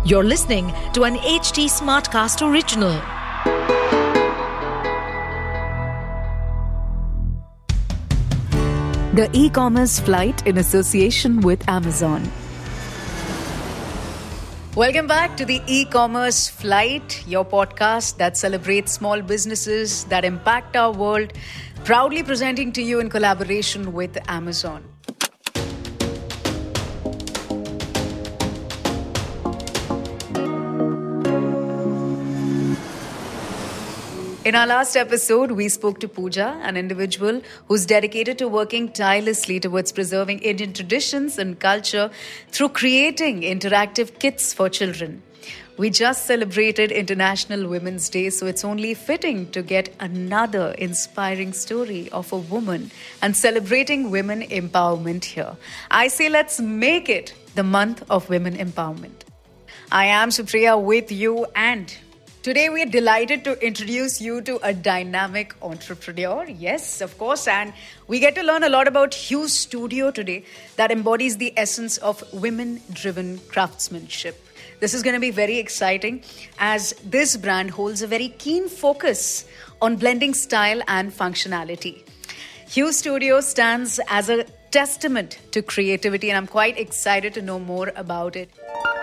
You're listening to an HT Smartcast original. The e-commerce flight in association with Amazon. Welcome back to the e-commerce flight, your podcast that celebrates small businesses that impact our world, proudly presenting to you in collaboration with Amazon. In our last episode, we spoke to Pooja, an individual who's dedicated to working tirelessly towards preserving Indian traditions and culture through creating interactive kits for children. We just celebrated International Women's Day, so it's only fitting to get another inspiring story of a woman and celebrating women empowerment here. I say let's make it the month of women empowerment. I am Supriya with you, and today we are delighted to introduce you to a dynamic entrepreneur. Yes, of course, and we get to learn a lot about Hues Studio today that embodies the essence of women-driven craftsmanship. This is going to be very exciting as this brand holds a very keen focus on blending style and functionality. Hues Studio stands as a testament to creativity, and I'm quite excited to know more about it.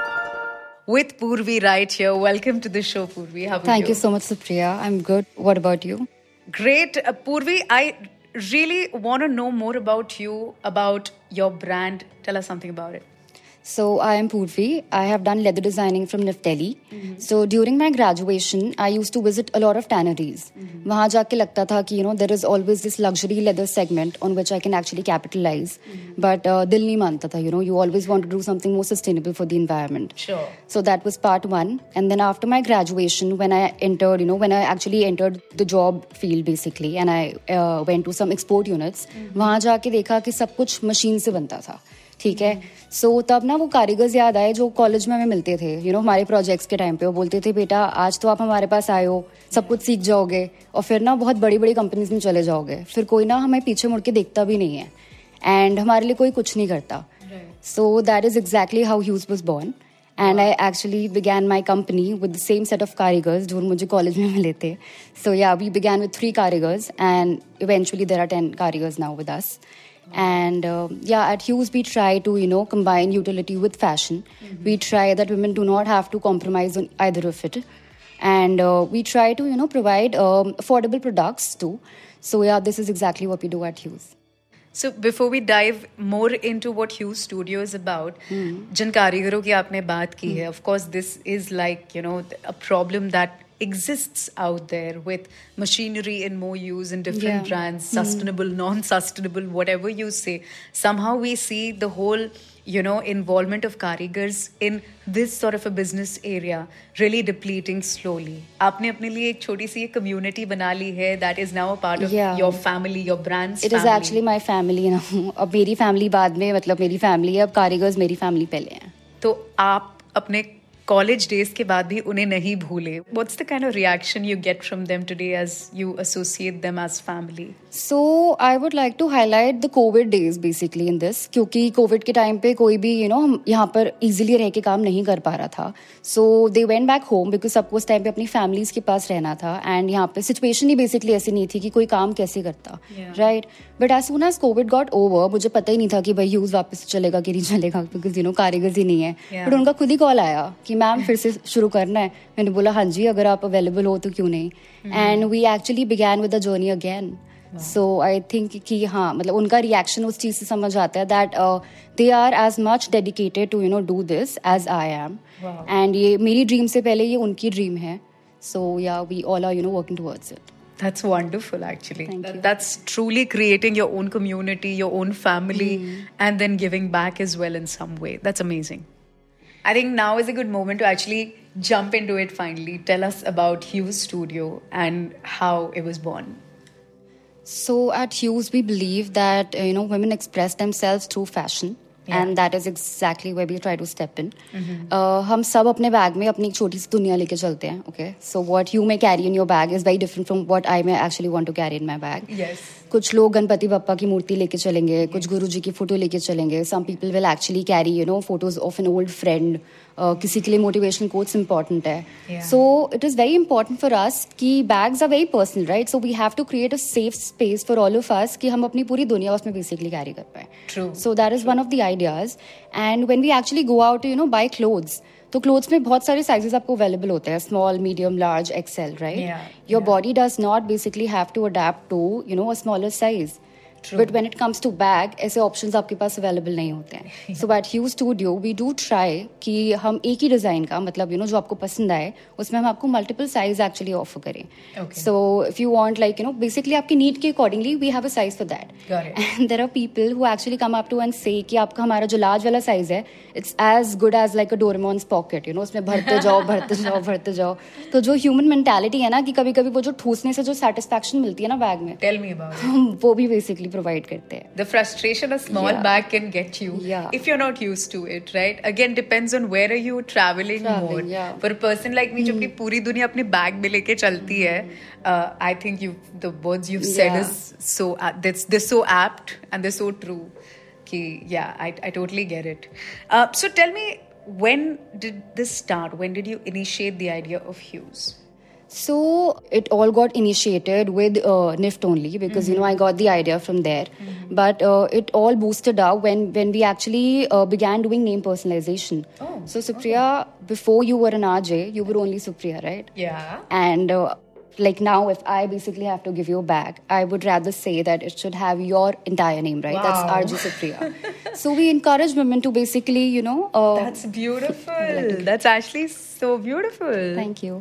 With Purvi right here. Welcome to the show, Purvi. How are you? Thank you so much, Supriya. I'm good. What about you? Great. Purvi, I really want to know more about you, about your brand. Tell us something about it. So I am Purvi. I have done leather designing from Naftali. So during my graduation, I used to visit a lot of tanneries. वहाँ जाके लगता था कि there is always this luxury leather segment on which I can actually capitalize. But दिल नहीं मानता था, you always want to do something more sustainable for the environment. Sure. So that was part one. And then after my graduation, when I entered, when I actually entered the job field basically, and I went to some export units, वहाँ जाके देखा कि सब कुछ machine से बनता था. ठीक है. सो तब ना वो कारीगर्स याद आए जो कॉलेज में हमें मिलते थे हमारे प्रोजेक्ट्स के टाइम पे. वो बोलते थे बेटा आज तो आप हमारे पास आए हो, सब कुछ सीख जाओगे और फिर ना बहुत बड़ी बड़ी कंपनीज में चले जाओगे, फिर कोई ना हमें पीछे मुड़ के देखता भी नहीं है एंड हमारे लिए कोई कुछ नहीं करता. So that is exactly how Hues was born and I actually began my company with the same set of karigars जो मुझे कॉलेज में मिले थे. So yeah we began with 3 karigars and eventually there are 10 karigars now with us. And at Hues we try to combine utility with fashion. We try that women do not have to compromise on either of it, and we try to provide affordable products too. So this is exactly what we do at Hues. So before we dive more into what Hues Studio is about, जिन कारीगरों की आपने बात की है, of course this is like a problem that exists out there with machinery in more use in different brands, sustainable, non-sustainable, whatever you say. Somehow we see the whole involvement of karigars in this sort of a business area really depleting slowly. आपने अपने लिए एक छोटी सी community बना ली है that is now a part of your family, your brand's It family. is actually my family now. अब मेरी family बाद में मेरी family है, अब कारीगर्स मेरी family पहले हैं. तो आप अपने कॉलेज डेज के बाद भी उन्हें नहीं भूले. What's the kind of reaction you get from them today as you associate them as family? So I would like to highlight the COVID days basically in this, क्योंकि COVID के time पे कोई भी हम यहाँ पर easily रह के काम नहीं कर पा रहा था. So they went back home because सबको उस टाइम पे अपनी families के पास रहना था and यहाँ पे situation ही basically ऐसी नहीं थी कि कोई काम कैसे करता, right? But as soon as COVID got over, मुझे पता ही नहीं था कि भाई ह्यूज वापस चलेगा कि नहीं चलेगा because कारीगर्स ही नहीं है. But उनका खुद ही कॉल आया कि मैम फिर से शुरू करना है. मैंने बोला हाँ जी अगर आप अवेलेबल हो तो क्यों नहीं. And we actually began with the journey again. So I think कि हाँ उनका रिएक्शन उस चीज से समझ आता है that they are as much dedicated to do this as I am. And ये मेरी ड्रीम से पहले ये उनकी ड्रीम है. So yeah we all are working towards it. That's wonderful, actually. That's truly creating your own community, your own family, and then giving back as well in some way. That's amazing. I think now is a good moment to actually jump into it finally. Tell us about Hues Studio and how it was born. So at Hues, we believe that, women express themselves through fashion. And that is exactly where we try to step in. हम सब अपने bag में अपनी छोटी सी दुनिया लेके चलते हैं. Okay, so what you may carry in your bag is very different from what I may actually want to carry in my bag. Yes. कुछ लोग गणपति बप्पा की मूर्ति लेके चलेंगे, कुछ गुरु जी की फोटो लेके चलेंगे. Some people will actually carry, photos of an old friend किसी के लिए मोटिवेशनल कोट्स इंपॉर्टेंट है. Yeah. So it is very important for us कि bags are very personal, right? So we have to create a safe space for all of us कि हम अपनी पूरी दुनिया उसमें basically carry कर पाए. True. So that is one of the ideas. And when we actually go out to, buy clothes, तो clothes में बहुत सारे sizes आपको available होते हैं, small, medium, large, XL, right? Yeah. Your body does not basically have to adapt to, a smaller size. True. But when it comes to bag, ऐसे options आपके पास available नहीं होते हैं. So at Hue Studio, we do try कि हम एक ही design का मतलब जो आपको पसंद आए उसमें हम आपको multiple size actually offer करें. Okay. So if you want basically आपकी need के accordingly, we have a size for that. Got it. And there are people who actually come up to and say कि आपका हमारा जो large वाला size है, it's as good as like a Doraemon's pocket, उसमें भरते जाओ. तो जो human mentality है ना कि कभी-कभी वो जो ठूसने से जो satisfaction मिलती है ना बैग में, Tell me about it. वो भी basically provide करते हैं. The frustration a small bag can get you if you're not used to it, right? Again, depends on where are you traveling more. Yeah. For a person like me, जो अपनी पूरी दुनिया अपने bag में लेके चलती है, I think the words you've said is so they're so apt and they're so true. Ki, I totally get it. So tell me, when did this start? When did you initiate the idea of Hues? So it all got initiated with NIFT only because I got the idea from there. But it all boosted up when we actually began doing name personalization. Oh, so Supriya, before you were an RJ, you were only Supriya, right? Yeah. And like now, if I basically have to give you a bag, I would rather say that it should have your entire name, right? Wow. That's RJ Supriya. So we encourage women to basically, That's beautiful. That's actually so beautiful. Thank you.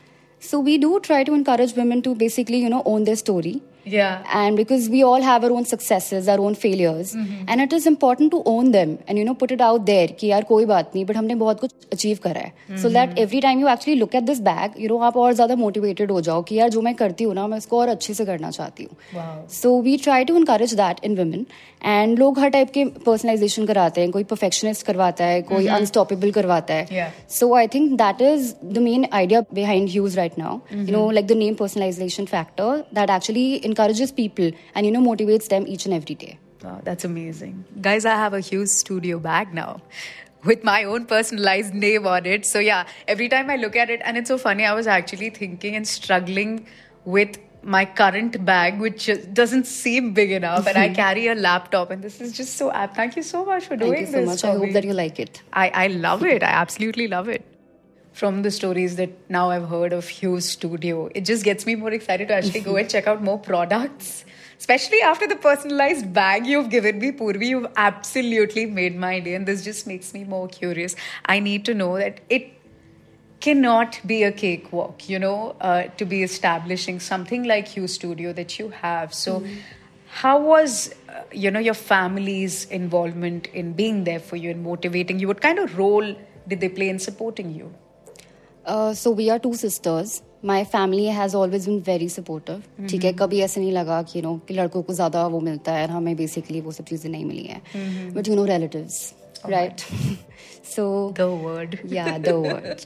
So we do try to encourage women to basically, own their story. Yeah. And because we all have our own successes, our own failures, and it is important to own them and put it out there कि यार कोई बात नहीं, but हमने बहुत कुछ achieve करा है. So that every time you actually look at this bag, आप और ज़्यादा motivated हो जाओ कि यार जो मैं करती हूँ ना मैं इसको और अच्छे से करना चाहती हूँ. Wow. So we try to encourage that in women. And लोग हर टाइप के personalization कराते हैं, कोई perfectionist करवाता है, कोई unstoppable करवाता है. Yeah. So I think that is the main idea behind Hues right now. Like the name personalization factor that actually encourages people and motivates them each and every day. Wow, that's amazing. Guys, I have a Hue Studio bag now with my own personalized name on it. So yeah, every time I look at it, and it's so funny, I was actually thinking and struggling with my current bag, which doesn't seem big enough, and I carry a laptop, and this is just so apt. Thank you so much for doing this. Thank you so much. I hope that you like it. I love it. I absolutely love it. From the stories that now I've heard of Hue Studio, it just gets me more excited to actually go and check out more products. Especially after the personalized bag you've given me, Purvi, you've absolutely made my day, and this just makes me more curious. I need to know that it cannot be a cakewalk, to be establishing something like Hue Studio that you have. So how was, your family's involvement in being there for you and motivating you? What kind of role did they play in supporting you? So we are two sisters. My family has always been very supportive. ठीक है, कभी ऐसे नहीं लगा कि कि लड़कों को ज़्यादा वो मिलता है और हमें basically वो सब चीज़ें नहीं मिली हैं. But relatives, right? So the word. Yeah, the word.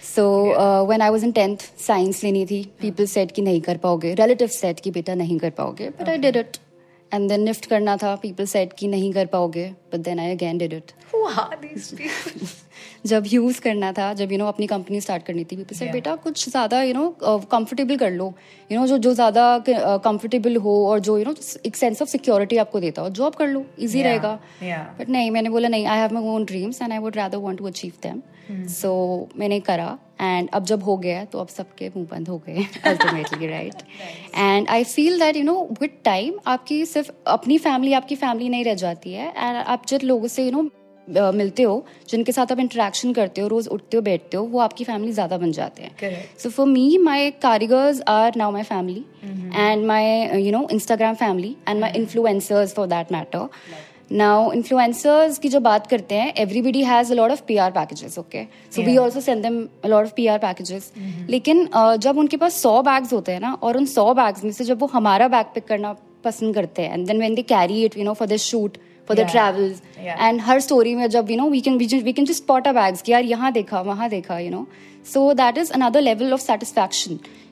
So when I was in 10th, science लेनी थी. People said कि नहीं कर पाओगे. Relatives said कि बेटा नहीं कर पाओगे. But I did it. And then NIFT करना था. People said कि नहीं कर पाओगे. But then I again did it. Who are these people? जब यूज करना था, जब अपनी कंपनी स्टार्ट करनी थी, पीपल सेड बेटा कुछ ज्यादा कंफर्टेबल कर लो, जो ज्यादा कंफर्टेबल हो और जो एक सेंस ऑफ सिक्योरिटी आपको देता हो, जॉब कर लो, इजी रहेगा. बट नहीं, मैंने बोला नहीं, I have my own dreams and I would rather want to achieve them. So मैंने करा, एंड अब जब हो गया तो अब सबके मुंह बंद हो गए ultimately, right. And I feel that with time आपकी सिर्फ अपनी फैमिली आपकी फैमिली नहीं रह जाती है, एंड आप जिन लोगों से मिलते हो, जिनके साथ आप इंटरेक्शन करते हो, रोज उठते हो बैठते हो, वो आपकी फैमिली ज्यादा बन जाते हैं. So for me my karigars are now my family and my Instagram family and my influencers for that matter. Now influencers की जो बात करते हैं, everybody has a lot of PR packages, okay, so we also send them a lot of PR packages. लेकिन जब उनके पास 100 bags होते हैं ना, और उन 100 बैग्स में से जब वो हमारा बैग पिक करना पसंद करते हैं, and then when they carry it for the shoot, for the travels, and her story में जब we can just spot our bags कि यार यहाँ देखा वहाँ देखा, so that is another level of satisfaction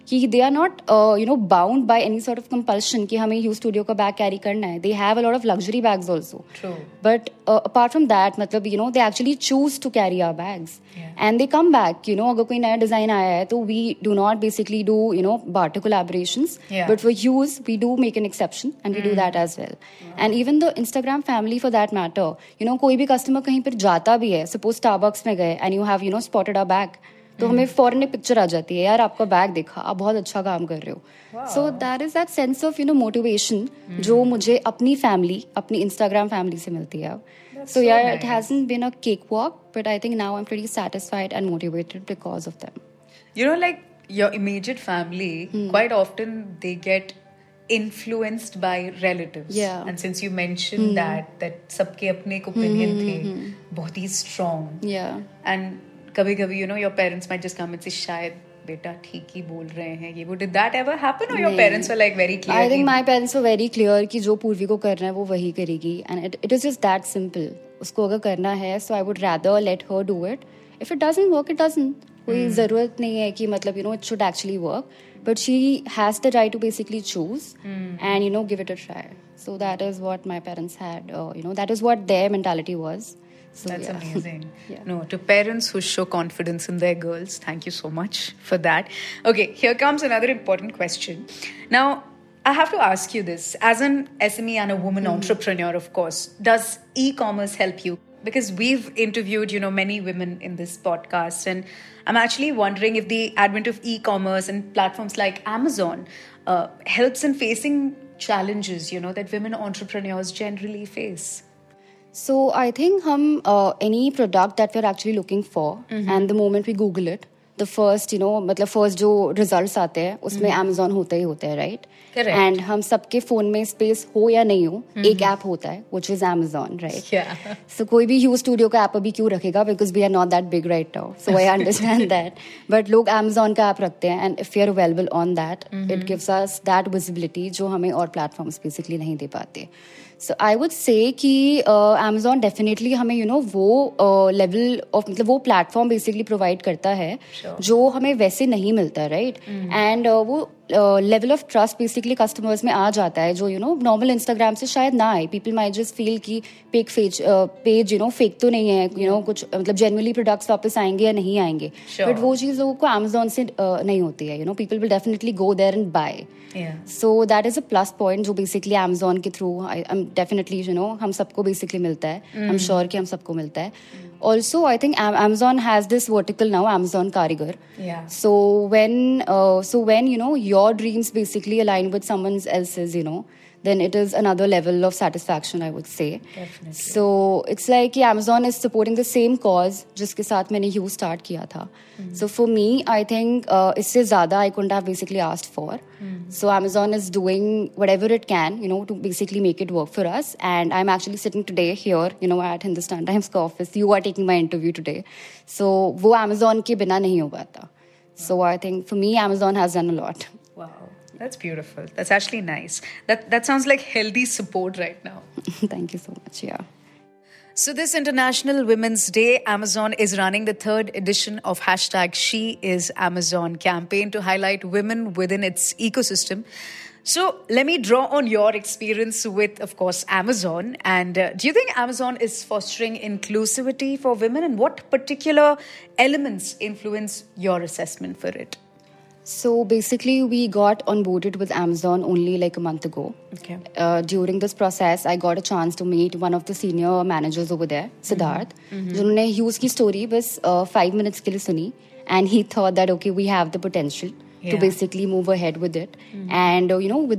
कि they are not bound by any sort of compulsion कि हमें Hue Studio का bag carry करना है. They have a lot of luxury bags also. True. But apart from that, मतलब they actually choose to carry our bags. Yeah. And they come back. अगर कोई नया design आया है तो we do not basically do barter collaborations. Yeah. But for Hues, we do make an exception and we do that as well. And even the Instagram family for that matter, कोई भी customer कहीं पर जाता भी है, suppose Starbucks में गए and you have spotted our bag. तो हमें फौरन एक पिक्चर आ जाती है, यार आपका बैग देखा, आप बहुत अच्छा काम कर रहे हो. So that is that sense of motivation जो मुझे अपनी फैमिली, अपनी इंस्टाग्राम फैमिली से मिलती है. So yeah, it hasn't been a cakewalk, but I think now I'm pretty satisfied and motivated because of them. Like your immediate family, quite often they get influenced by relatives. Yeah. And since you mentioned that सबके अपने एक opinion थे, बहुत ही strong. Yeah. And कभी-कभी your parents might just come and say शायद बेटा ठीक ही बोल रहे हैं ये वो. Did that ever happen or your parents were like very clear? I think my parents were very clear कि जो पूर्वी को करना है वो वही करेगी. And it is just that simple. उसको अगर करना है, so I would rather let her do it. If it doesn't work, it doesn't. कोई ज़रूरत नहीं है कि मतलब it should actually work. But she has the right to basically choose and give it a try. So that is what my parents had. That is what their mentality was. So, that's amazing. Yeah. No, to parents who show confidence in their girls, thank you so much for that. Okay, here comes another important question. Now, I have to ask you this. As an SME and a woman entrepreneur, of course, does e-commerce help you? Because we've interviewed, many women in this podcast, and I'm actually wondering if the advent of e-commerce and platforms like Amazon helps in facing challenges, that women entrepreneurs generally face. So I think any product that we're actually looking for, and the moment we Google it, the first, मतलब first जो results आते हैं उसमें Amazon होते ही होते हैं, right? Correct. And हम सबके phone में space हो या नहीं हो, एक app होता है, which is Amazon, right? Yeah. So कोई भी Hue Studio का app अभी क्यों रखेगा? Because we are not that big right now. So I understand that. But लोग Amazon का app रखते हैं, and if we are available on that, it gives us that visibility जो हमें और platforms basically नहीं दे पाते. So I would say कि Amazon definitely हमें वो level of मतलब वो platform basically provide करता है जो हमें वैसे नहीं मिलता, right? And वो level of trust basically customers में आ जाता है जो normal Instagram से शायद ना आए. People might just feel कि page fake तो नहीं है, कुछ मतलब genuinely products वापस आएंगे या नहीं आएंगे. But वो चीज़ लोगों को Amazon से नहीं होती है. People will definitely go there and buy. Yeah. So that is a plus point जो basically Amazon के through I'm definitely हम सबको basically मिलता है. I'm sure कि हम सबको मिलता है. Also, I think Amazon has this vertical now, Amazon Karigar. Yeah. So when your dreams basically align with someone else's, then it is another level of satisfaction, I would say. Definitely. So it's like Amazon is supporting the same cause जिसके साथ मैंने Hue start किया था. So for me, I think इससे ज़्यादा I couldn't have basically asked for. So Amazon is doing whatever it can, to basically make it work for us. And I'm actually sitting today here, at Hindustan Times का office. You are taking my interview today. So वो Amazon के बिना नहीं हो पाता. So I think for me, Amazon has done a lot. Wow. That's beautiful. That's actually nice. That sounds like healthy support right now. Thank you so much. Yeah. So this International Women's Day, Amazon is running the 3rd edition of #SheIsAmazon campaign to highlight women within its ecosystem. So let me draw on your experience with, of course, Amazon. And do you think Amazon is fostering inclusivity for women? And what particular elements influence your assessment for it? So basically, we got onboarded with Amazon only like a month ago. Okay. During this process, I got a chance to meet one of the senior managers over there, Siddharth, जिन्होंने Hues की story बस 5 minutes के लिए सुनी, and he thought that okay, we have the potential to basically move ahead with it. And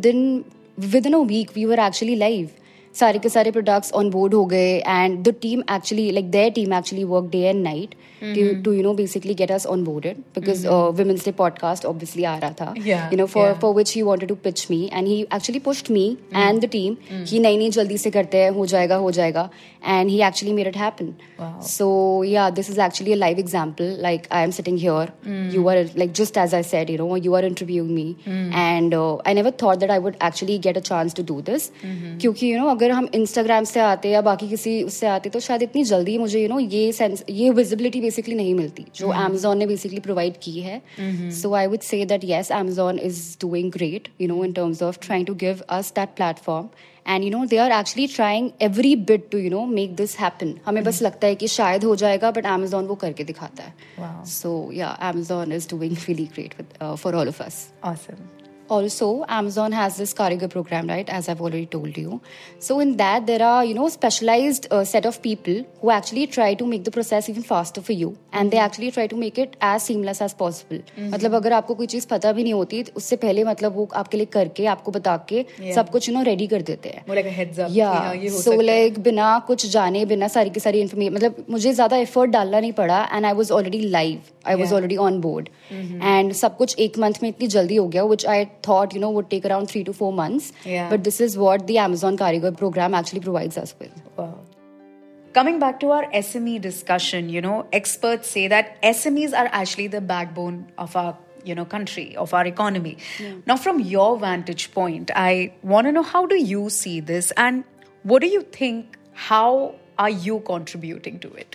within a week, we were actually live. सारे के सारे products on board हो गए, and the team actually, like their team actually worked day and night to basically get us onboarded because Women's Day podcast obviously आ रहा था, for which he wanted to pitch me, and he actually pushed me and the team कि नहीं जल्दी से करते हैं, हो जाएगा, and he actually made it happen. Wow. So yeah, this is actually a live example. Like I am sitting here, you are like just as I said, you are interviewing me, and I never thought that I would actually get a chance to do this. क्योंकि अगर हम Instagram से आते या बाकी किसी उससे आते तो शायद इतनी जल्दी मुझे ये विजिबिलिटी बेसिकली नहीं मिलती जो Amazon ने बेसिकली प्रोवाइड की है. So I would say that yes, Amazon is doing great, in terms of trying to give us that platform. And they are actually trying every bit to make this happen. हमें बस लगता है कि शायद हो जाएगा, but Amazon वो करके दिखाता है. Wow. So yeah, Amazon is doing really great for all of us. Awesome. Also, Amazon has this Karigar program, right? As I've already told you. So in that, there are, specialized set of people who actually try to make the process even faster for you. And they actually try to make it as seamless as possible. मतलब अगर आपको कोई चीज़ पता भी नहीं होती, उससे पहले मतलब वो आपके लिए करके, आपको बता के सब कुछ ready कर देते हैं. More like a heads up. Yeah. So like बिना कुछ जाने, बिना सारी की सारी information, मतलब मुझे ज़्यादा effort डालना नहीं पड़ा. And I was already live. I was already on board. And सब कुछ एक month में इतनी जल्दी हो गया, which I thought would take around 3 to 4 months. But this is what the Amazon Karigar program actually provides us with. Wow. Coming back to our SME discussion, experts say that SMEs are actually the backbone of our country, of our economy. Now, from your vantage point, I want to know, how do you see this, and what do you think, how are you contributing to it?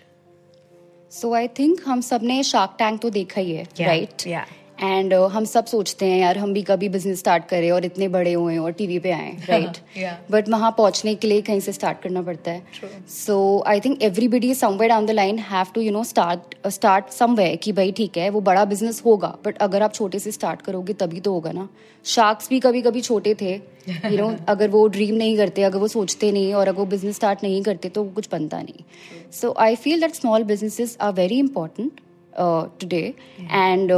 So I think हम सब ने Shark Tank तो देखा ही है, right? Yeah. And हम सब सोचते हैं यार हम भी कभी बिजनेस स्टार्ट करें और इतने बड़े हुए और टीवी पे आए, राइट? बट वहाँ पहुँचने के लिए कहीं से स्टार्ट करना पड़ता है. So I think everybody somewhere down the line have to start somewhere कि भाई ठीक है वो बड़ा बिजनेस होगा, बट अगर आप छोटे से स्टार्ट करोगे तभी तो होगा ना. शार्क्स भी कभी कभी छोटे थे, अगर वो ड्रीम नहीं करते, अगर वो सोचते नहीं और अगर वो बिजनेस स्टार्ट नहीं करते तो कुछ बनता नहीं. So I feel that small businesses are very important today. And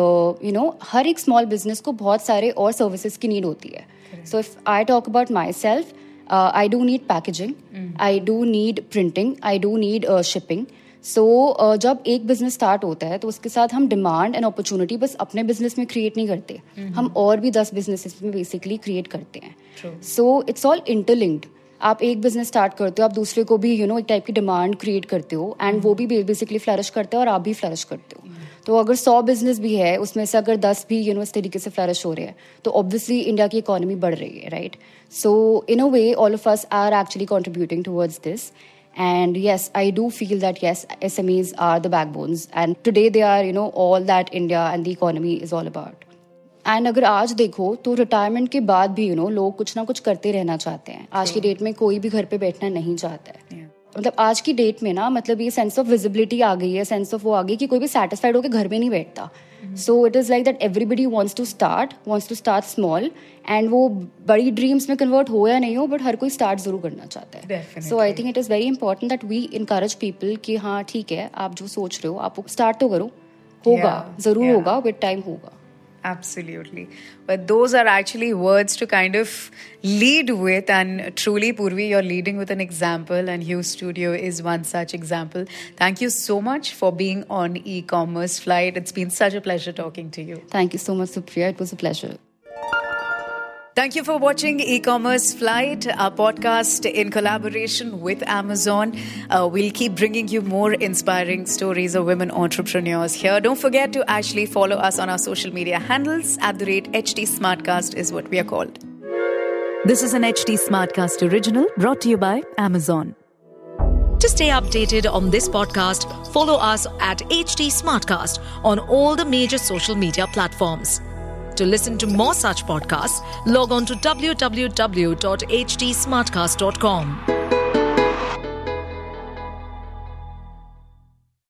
हर एक small business को बहुत सारे और services की need होती है. So if I talk about myself, I do need packaging, I do need printing, I do need shipping. So जब एक business start होता है तो उसके साथ हम demand and opportunity बस अपने business में create नहीं करते, हम और भी 10 businesses में basically create करते हैं. So it's all interlinked. आप एक बिजनेस स्टार्ट करते हो, आप दूसरे को भी एक टाइप की डिमांड क्रिएट करते हो, एंड वो भी बेसिकली फ्लरिश करते हो और आप भी फ्लरिश करते हो. तो अगर 100 बिजनेस भी है उसमें से अगर 10 भी इस तरीके से फ्लरिश हो रहे हैं तो ऑब्वियसली इंडिया की इकोनॉमी बढ़ रही है, right? So in a way all of us are actually contributing towards this. And yes, I do feel that yes, SMEs are the backbones, and today they are all that India and the economy is all about. And अगर आज देखो तो retirement के बाद भी लोग कुछ ना कुछ करते रहना चाहते हैं. आज की डेट में कोई भी घर पे बैठना नहीं चाहता है. मतलब आज की डेट में ना मतलब ये सेंस ऑफ विजिबिलिटी आ गई है, सेंस ऑफ वो आ गई कि कोई भी सेटिस्फाइड होकर घर में नहीं बैठता. So it is like that everybody wants to start small, and वो बड़ी ड्रीम्स में कन्वर्ट हो या नहीं हो, बट हर कोई स्टार्ट जरूर करना चाहता है. So I think it is very important that we encourage people कि हाँ ठीक है, आप जो सोच रहे हो आप स्टार्ट तो करो, होगा जरूर होगा, विद टाइम होगा. Absolutely. But those are actually words to kind of lead with, and truly, Purvi, you're leading with an example, and Hughes Studio is one such example. Thank you so much for being on E-Commerce Flight. It's been such a pleasure talking to you. Thank you so much, Supriya. It was a pleasure. Thank you for watching E-Commerce Flight, our podcast in collaboration with Amazon. We'll keep bringing you more inspiring stories of women entrepreneurs here. Don't forget to actually follow us on our social media handles. @HT Smartcast is what we are called. This is an HT Smartcast original brought to you by Amazon. To stay updated on this podcast, follow us at HT Smartcast on all the major social media platforms. To listen to more such podcasts, log on to www.htsmartcast.com.